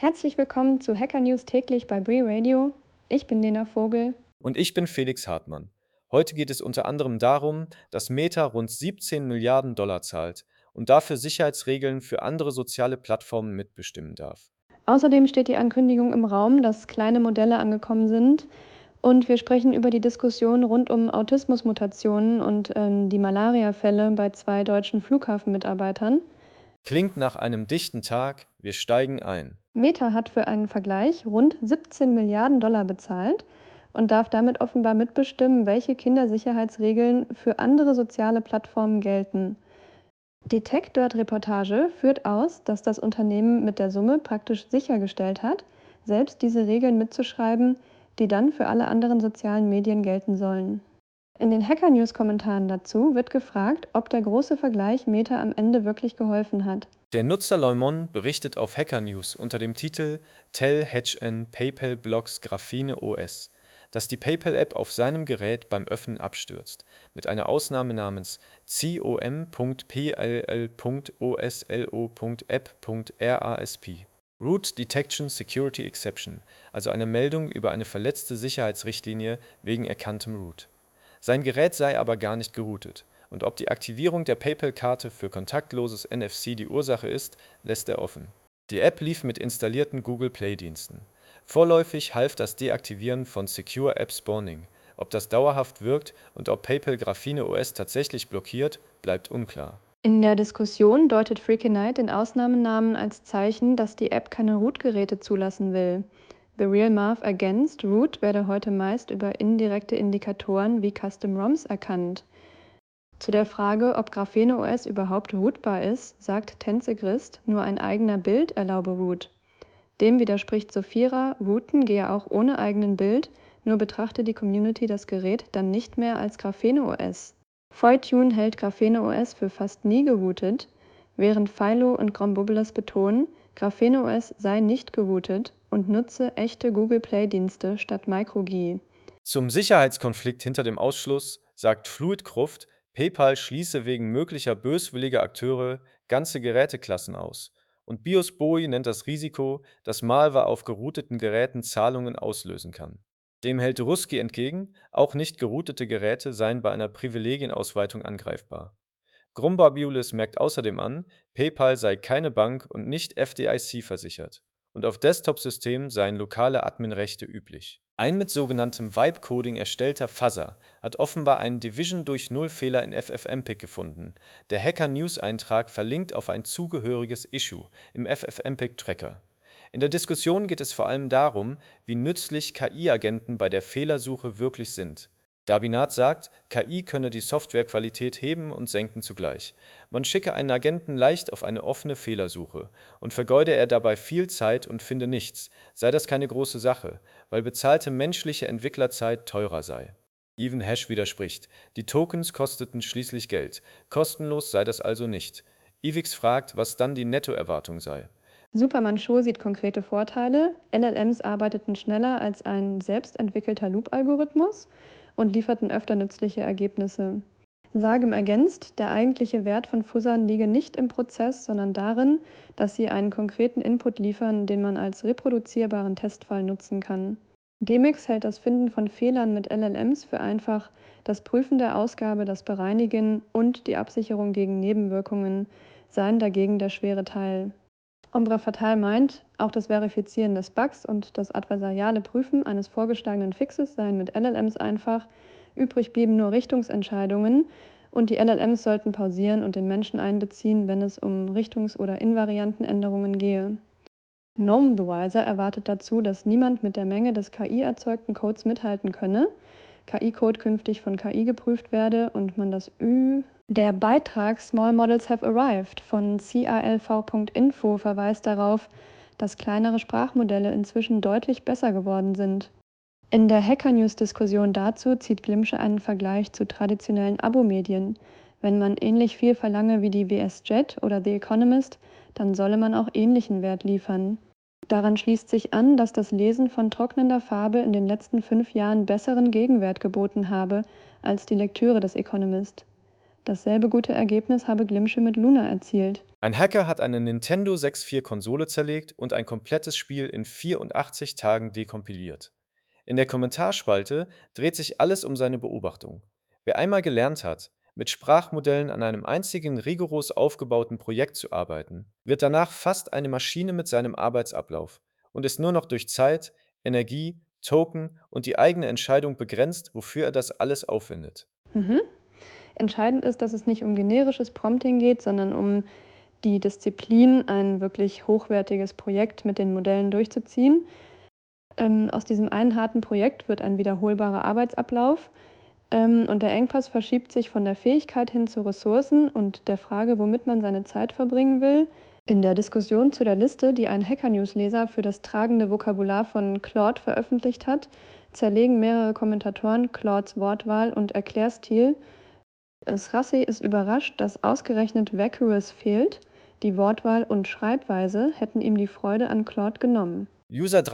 Herzlich willkommen zu Hacker News täglich bei Bree Radio. Ich bin Lena Vogel. Und ich bin Felix Hartmann. Heute geht es unter anderem darum, dass Meta rund 17 Milliarden Dollar zahlt und dafür Sicherheitsregeln für andere soziale Plattformen mitbestimmen darf. Außerdem steht die Ankündigung im Raum, dass kleine Modelle angekommen sind. Und wir sprechen über die Diskussion rund um Autismusmutationen und die Malaria-Fälle bei 2 deutschen Flughafenmitarbeitern. Klingt nach einem dichten Tag, wir steigen ein. Meta hat für einen Vergleich rund 17 Milliarden Dollar bezahlt und darf damit offenbar mitbestimmen, welche Kindersicherheitsregeln für andere soziale Plattformen gelten. Detektor-Reportage führt aus, dass das Unternehmen mit der Summe praktisch sichergestellt hat, selbst diese Regeln mitzuschreiben, die dann für alle anderen sozialen Medien gelten sollen. In den Hacker-News-Kommentaren dazu wird gefragt, ob der große Vergleich Meta am Ende wirklich geholfen hat. Der Nutzer Leumon berichtet auf Hacker News unter dem Titel Tell HN PayPal blocks Graphene OS, dass die PayPal-App auf seinem Gerät beim Öffnen abstürzt, mit einer Ausnahme namens com.pll.oslo.app.rasp. Root Detection Security Exception, also eine Meldung über eine verletzte Sicherheitsrichtlinie wegen erkanntem Root. Sein Gerät sei aber gar nicht geroutet, und ob die Aktivierung der PayPal-Karte für kontaktloses NFC die Ursache ist, lässt er offen. Die App lief mit installierten Google Play-Diensten. Vorläufig half das Deaktivieren von Secure App Spawning. Ob das dauerhaft wirkt und ob PayPal Graphene OS tatsächlich blockiert, bleibt unklar. In der Diskussion deutet Freaky Knight den Ausnahmenamen als Zeichen, dass die App keine Root-Geräte zulassen will. The Real Math Against Root werde heute meist über indirekte Indikatoren wie Custom ROMs erkannt. Zu der Frage, ob Graphene OS überhaupt rootbar ist, sagt Tensegrist, nur ein eigener Build erlaube Root. Dem widerspricht Sophira, Rooten gehe auch ohne eigenen Build, nur betrachte die Community das Gerät dann nicht mehr als Graphene OS. Foytune hält Graphene OS für fast nie gerootet, während Philo und Grombobulas betonen, Graphene OS sei nicht gerootet und nutze echte Google Play-Dienste statt MicroGI. Zum Sicherheitskonflikt hinter dem Ausschluss sagt Fluidcruft, PayPal schließe wegen möglicher böswilliger Akteure ganze Geräteklassen aus. Und BIOS-BOI nennt das Risiko, dass Malware auf gerouteten Geräten Zahlungen auslösen kann. Dem hält Ruski entgegen, auch nicht geroutete Geräte seien bei einer Privilegienausweitung angreifbar. Grumbabiulis merkt außerdem an, PayPal sei keine Bank und nicht FDIC-versichert. Und auf Desktop-Systemen seien lokale Adminrechte üblich. Ein mit sogenanntem Vibe-Coding erstellter Fuzzer hat offenbar einen Division-durch-Null-Fehler in FFmpeg gefunden. Der Hacker-News-Eintrag verlinkt auf ein zugehöriges Issue im FFmpeg-Tracker. In der Diskussion geht es vor allem darum, wie nützlich KI-Agenten bei der Fehlersuche wirklich sind. Dabinat sagt, KI könne die Softwarequalität heben und senken zugleich. Man schicke einen Agenten leicht auf eine offene Fehlersuche und vergeude er dabei viel Zeit und finde nichts, sei das keine große Sache, weil bezahlte menschliche Entwicklerzeit teurer sei. Even Hash widerspricht, die Tokens kosteten schließlich Geld, kostenlos sei das also nicht. Ivix fragt, was dann die Nettoerwartung sei. Superman Show sieht konkrete Vorteile. LLMs arbeiteten schneller als ein selbst entwickelter Loop-Algorithmus und lieferten öfter nützliche Ergebnisse. Sagem ergänzt, der eigentliche Wert von Fuzzern liege nicht im Prozess, sondern darin, dass sie einen konkreten Input liefern, den man als reproduzierbaren Testfall nutzen kann. Demix hält das Finden von Fehlern mit LLMs für einfach, das Prüfen der Ausgabe, das Bereinigen und die Absicherung gegen Nebenwirkungen seien dagegen der schwere Teil. Ombre Fatal meint, auch das Verifizieren des Bugs und das adversariale Prüfen eines vorgeschlagenen Fixes seien mit LLMs einfach, übrig blieben nur Richtungsentscheidungen und die LLMs sollten pausieren und den Menschen einbeziehen, wenn es um Richtungs- oder Invariantenänderungen gehe. Gnome the Wiser erwartet dazu, dass niemand mit der Menge des KI-erzeugten Codes mithalten könne, KI-Code künftig von KI geprüft werde und man das Ü. Der Beitrag Small Models Have Arrived von CALV.info verweist darauf, dass kleinere Sprachmodelle inzwischen deutlich besser geworden sind. In der Hacker-News-Diskussion dazu zieht Glimsche einen Vergleich zu traditionellen Abomedien. Wenn man ähnlich viel verlange wie die WSJet oder The Economist, dann solle man auch ähnlichen Wert liefern. Daran schließt sich an, dass das Lesen von trocknender Farbe in den letzten 5 Jahren besseren Gegenwert geboten habe als die Lektüre des Economist. Dasselbe gute Ergebnis habe Glimsche mit Luna erzielt. Ein Hacker hat eine Nintendo 64-Konsole zerlegt und ein komplettes Spiel in 84 Tagen dekompiliert. In der Kommentarspalte dreht sich alles um seine Beobachtung. Wer einmal gelernt hat, mit Sprachmodellen an einem einzigen rigoros aufgebauten Projekt zu arbeiten, wird danach fast eine Maschine mit seinem Arbeitsablauf und ist nur noch durch Zeit, Energie, Token und die eigene Entscheidung begrenzt, wofür er das alles aufwendet. Mhm. Entscheidend ist, dass es nicht um generisches Prompting geht, sondern um die Disziplin, ein wirklich hochwertiges Projekt mit den Modellen durchzuziehen. Aus diesem einen harten Projekt wird ein wiederholbarer Arbeitsablauf, und der Engpass verschiebt sich von der Fähigkeit hin zu Ressourcen und der Frage, womit man seine Zeit verbringen will. In der Diskussion zu der Liste, die ein Hacker-News-Leser für das tragende Vokabular von Claude veröffentlicht hat, zerlegen mehrere Kommentatoren Claudes Wortwahl und Erklärstil. Srassi ist überrascht, dass ausgerechnet Vacuous fehlt. Die Wortwahl und Schreibweise hätten ihm die Freude an Claude genommen. User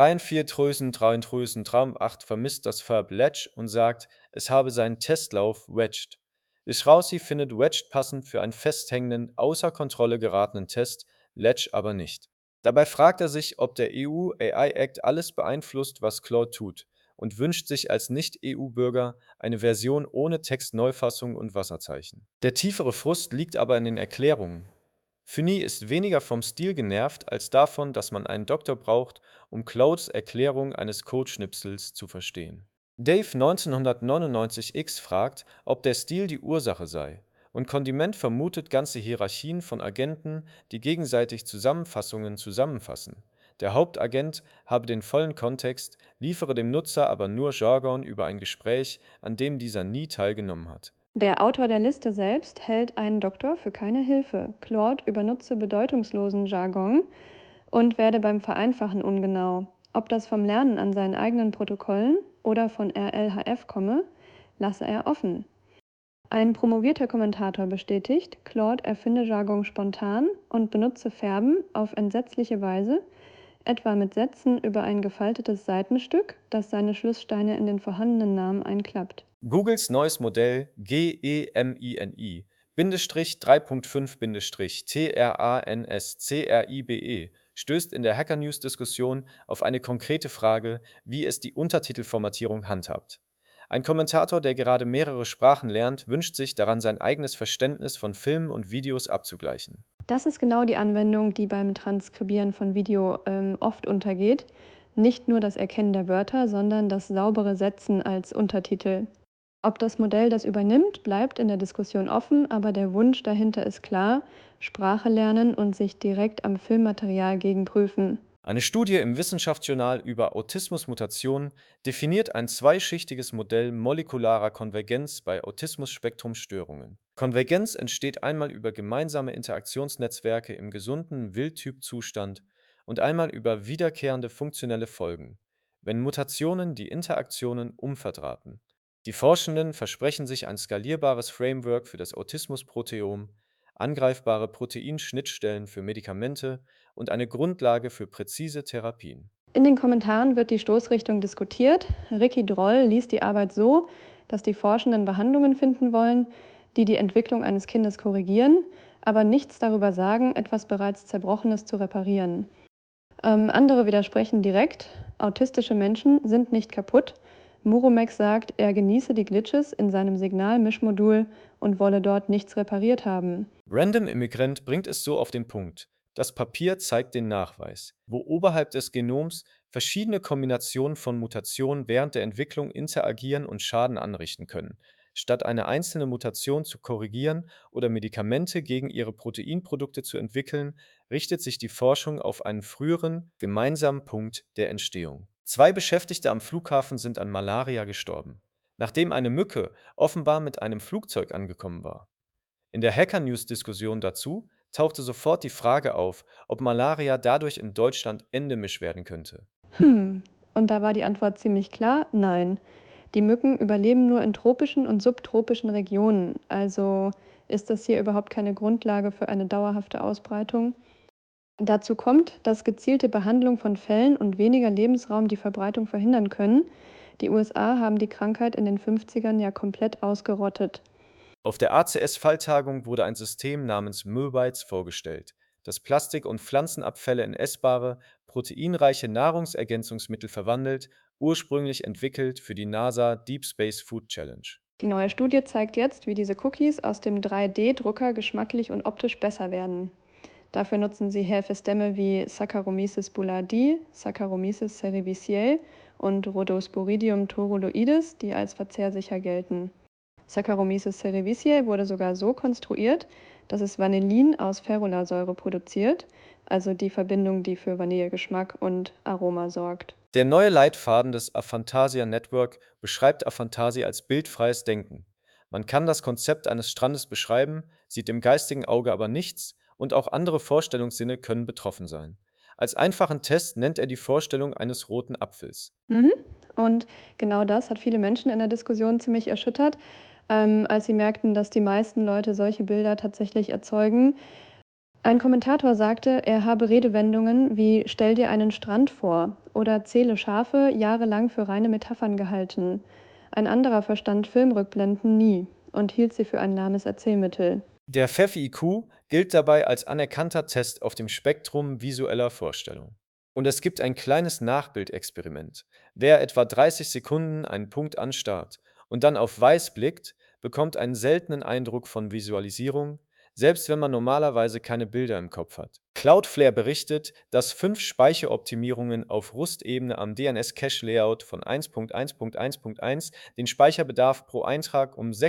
433338 vermisst das Verb ledge und sagt, es habe seinen Testlauf wedged. Israusi findet wedged passend für einen festhängenden, außer Kontrolle geratenen Test, ledge aber nicht. Dabei fragt er sich, ob der EU AI Act alles beeinflusst, was Claude tut, und wünscht sich als Nicht-EU-Bürger eine Version ohne Textneufassung und Wasserzeichen. Der tiefere Frust liegt aber in den Erklärungen. Funi ist weniger vom Stil genervt als davon, dass man einen Doktor braucht, um Clouds Erklärung eines Codeschnipsels zu verstehen. Dave 1999X fragt, ob der Stil die Ursache sei, und Condiment vermutet ganze Hierarchien von Agenten, die gegenseitig Zusammenfassungen zusammenfassen. Der Hauptagent habe den vollen Kontext, liefere dem Nutzer aber nur Jargon über ein Gespräch, an dem dieser nie teilgenommen hat. Der Autor der Liste selbst hält einen Doktor für keine Hilfe. Claude übernutze bedeutungslosen Jargon und werde beim Vereinfachen ungenau. Ob das vom Lernen an seinen eigenen Protokollen oder von RLHF komme, lasse er offen. Ein promovierter Kommentator bestätigt, Claude erfinde Jargon spontan und benutze Verben auf entsetzliche Weise, etwa mit Sätzen über ein gefaltetes Seitenstück, das seine Schlusssteine in den vorhandenen Namen einklappt. Googles neues Modell GEMINI Bindestrich 3.5 TRANSCRIBE stößt in der Hacker News Diskussion auf eine konkrete Frage, wie es die Untertitelformatierung handhabt. Ein Kommentator, der gerade mehrere Sprachen lernt, wünscht sich daran sein eigenes Verständnis von Filmen und Videos abzugleichen. Das ist genau die Anwendung, die beim Transkribieren von Video oft untergeht. Nicht nur das Erkennen der Wörter, sondern das saubere Setzen als Untertitel. Ob das Modell das übernimmt, bleibt in der Diskussion offen, aber der Wunsch dahinter ist klar: Sprache lernen und sich direkt am Filmmaterial gegenprüfen. Eine Studie im Wissenschaftsjournal über Autismusmutationen definiert ein zweischichtiges Modell molekularer Konvergenz bei Autismus-Spektrum-Störungen. Konvergenz entsteht einmal über gemeinsame Interaktionsnetzwerke im gesunden Wildtyp-Zustand und einmal über wiederkehrende funktionelle Folgen, wenn Mutationen die Interaktionen umverdrahten. Die Forschenden versprechen sich ein skalierbares Framework für das Autismusproteom, angreifbare Proteinschnittstellen für Medikamente und eine Grundlage für präzise Therapien. In den Kommentaren wird die Stoßrichtung diskutiert. Ricky Droll liest die Arbeit so, dass die Forschenden Behandlungen finden wollen, die die Entwicklung eines Kindes korrigieren, aber nichts darüber sagen, etwas bereits Zerbrochenes zu reparieren. Andere widersprechen direkt: Autistische Menschen sind nicht kaputt. Muromek sagt, er genieße die Glitches in seinem Signalmischmodul und wolle dort nichts repariert haben. Random Immigrant bringt es so auf den Punkt. Das Papier zeigt den Nachweis, wo oberhalb des Genoms verschiedene Kombinationen von Mutationen während der Entwicklung interagieren und Schaden anrichten können. Statt eine einzelne Mutation zu korrigieren oder Medikamente gegen ihre Proteinprodukte zu entwickeln, richtet sich die Forschung auf einen früheren, gemeinsamen Punkt der Entstehung. Zwei Beschäftigte am Flughafen sind an Malaria gestorben, nachdem eine Mücke offenbar mit einem Flugzeug angekommen war. In der Hacker-News-Diskussion dazu tauchte sofort die Frage auf, ob Malaria dadurch in Deutschland endemisch werden könnte. Und da war die Antwort ziemlich klar: Nein. Die Mücken überleben nur in tropischen und subtropischen Regionen, also ist das hier überhaupt keine Grundlage für eine dauerhafte Ausbreitung. Dazu kommt, dass gezielte Behandlung von Fällen und weniger Lebensraum die Verbreitung verhindern können. Die USA haben die Krankheit in den 50ern ja komplett ausgerottet. Auf der ACS-Falltagung wurde ein System namens Möbites vorgestellt, das Plastik- und Pflanzenabfälle in essbare, proteinreiche Nahrungsergänzungsmittel verwandelt, ursprünglich entwickelt für die NASA Deep Space Food Challenge. Die neue Studie zeigt jetzt, wie diese Cookies aus dem 3D-Drucker geschmacklich und optisch besser werden. Dafür nutzen sie Hefestämme wie Saccharomyces boulardii, Saccharomyces cerevisiae und Rhodosporidium thuruloides, die als verzehrsicher gelten. Saccharomyces cerevisiae wurde sogar so konstruiert, dass es Vanillin aus Ferulasäure produziert, also die Verbindung, die für Vanillegeschmack und Aroma sorgt. Der neue Leitfaden des Aphantasia Network beschreibt Aphantasia als bildfreies Denken. Man kann das Konzept eines Strandes beschreiben, sieht im geistigen Auge aber nichts und auch andere Vorstellungssinne können betroffen sein. Als einfachen Test nennt er die Vorstellung eines roten Apfels. Mhm. Und genau das hat viele Menschen in der Diskussion ziemlich erschüttert, als sie merkten, dass die meisten Leute solche Bilder tatsächlich erzeugen. Ein Kommentator sagte, er habe Redewendungen wie „Stell dir einen Strand vor" oder „Zähle Schafe" jahrelang für reine Metaphern gehalten. Ein anderer verstand Filmrückblenden nie und hielt sie für ein lahmes Erzählmittel. Der Pfeffi-IQ gilt dabei als anerkannter Test auf dem Spektrum visueller Vorstellung. Und es gibt ein kleines Nachbildexperiment. Wer etwa 30 Sekunden einen Punkt anstarrt und dann auf Weiß blickt, bekommt einen seltenen Eindruck von Visualisierung, selbst wenn man normalerweise keine Bilder im Kopf hat. Cloudflare berichtet, dass 5 Speicheroptimierungen auf Rust-Ebene am DNS-Cache-Layout von 1.1.1.1 den Speicherbedarf pro Eintrag um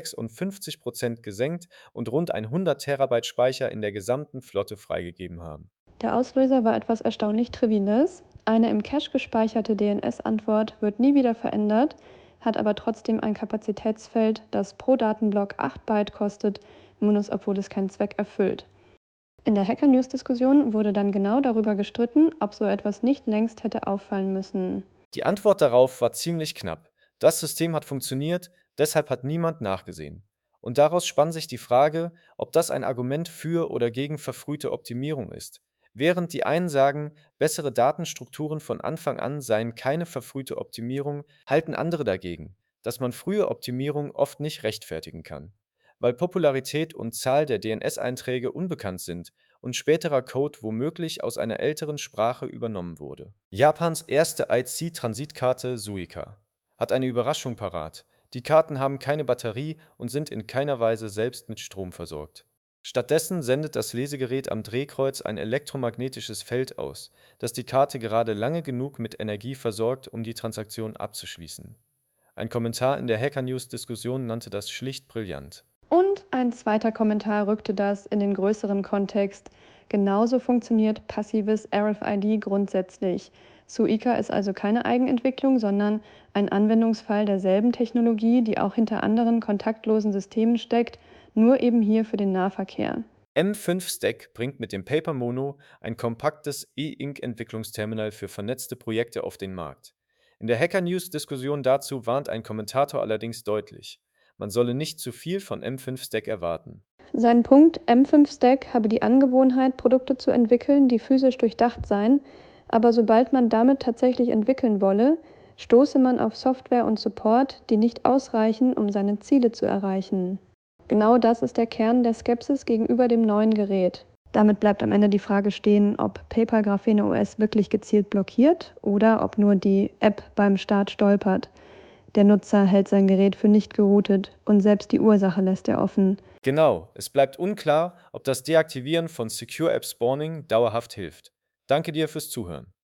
56% gesenkt und rund 100 Terabyte Speicher in der gesamten Flotte freigegeben haben. Der Auslöser war etwas erstaunlich Triviales. Eine im Cache gespeicherte DNS-Antwort wird nie wieder verändert, hat aber trotzdem ein Kapazitätsfeld, das pro Datenblock 8 Byte kostet, obwohl es keinen Zweck erfüllt. In der Hacker-News-Diskussion wurde dann genau darüber gestritten, ob so etwas nicht längst hätte auffallen müssen. Die Antwort darauf war ziemlich knapp. Das System hat funktioniert, deshalb hat niemand nachgesehen. Und daraus spann sich die Frage, ob das ein Argument für oder gegen verfrühte Optimierung ist. Während die einen sagen, bessere Datenstrukturen von Anfang an seien keine verfrühte Optimierung, halten andere dagegen, dass man frühe Optimierung oft nicht rechtfertigen kann. Weil Popularität und Zahl der DNS-Einträge unbekannt sind und späterer Code womöglich aus einer älteren Sprache übernommen wurde. Japans erste IC-Transitkarte Suica hat eine Überraschung parat. Die Karten haben keine Batterie und sind in keiner Weise selbst mit Strom versorgt. Stattdessen sendet das Lesegerät am Drehkreuz ein elektromagnetisches Feld aus, das die Karte gerade lange genug mit Energie versorgt, um die Transaktion abzuschließen. Ein Kommentar in der Hacker News-Diskussion nannte das schlicht brillant. Und ein zweiter Kommentar rückte das in den größeren Kontext. Genauso funktioniert passives RFID grundsätzlich. Suica ist also keine Eigenentwicklung, sondern ein Anwendungsfall derselben Technologie, die auch hinter anderen kontaktlosen Systemen steckt, nur eben hier für den Nahverkehr. M5 Stack bringt mit dem Paper Mono ein kompaktes E-Ink-Entwicklungsterminal für vernetzte Projekte auf den Markt. In der Hacker News-Diskussion dazu warnt ein Kommentator allerdings deutlich: Man solle nicht zu viel von M5 Stack erwarten. Sein Punkt M5-Stack habe die Angewohnheit, Produkte zu entwickeln, die physisch durchdacht seien, aber sobald man damit tatsächlich entwickeln wolle, stoße man auf Software und Support, die nicht ausreichen, um seine Ziele zu erreichen. Genau das ist der Kern der Skepsis gegenüber dem neuen Gerät. Damit bleibt am Ende die Frage stehen, ob PayPal Graphene OS wirklich gezielt blockiert oder ob nur die App beim Start stolpert. Der Nutzer hält sein Gerät für nicht geroutet und selbst die Ursache lässt er offen. Genau, es bleibt unklar, ob das Deaktivieren von Secure App Spawning dauerhaft hilft. Danke dir fürs Zuhören.